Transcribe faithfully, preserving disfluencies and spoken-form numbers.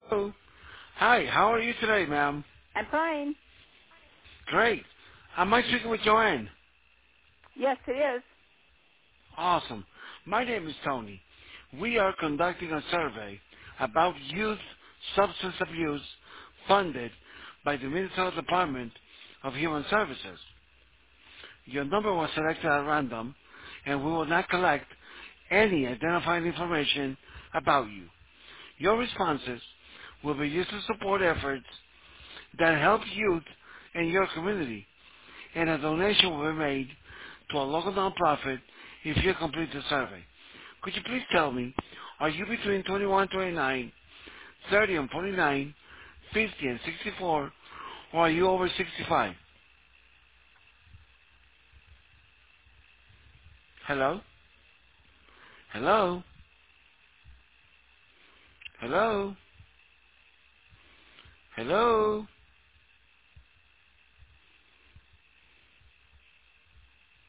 Hello. Hi, how are you today, ma'am? I'm fine. Great. Am I speaking with Joanne? Yes, it is. Awesome. My name is Tony. We are conducting a survey about youth substance abuse funded by the Minnesota Department of Human Services. Your number was selected at random, and we will not collect any identifying information about you. Your responses will be used to support efforts that help youth in your community, and a donation will be made to a local nonprofit if you complete the survey. Could you please tell me, are you between twenty-one, twenty-nine, thirty, and forty-nine, fifty, and sixty-four, or are you over sixty-five? Hello? Hello? Hello? Hello?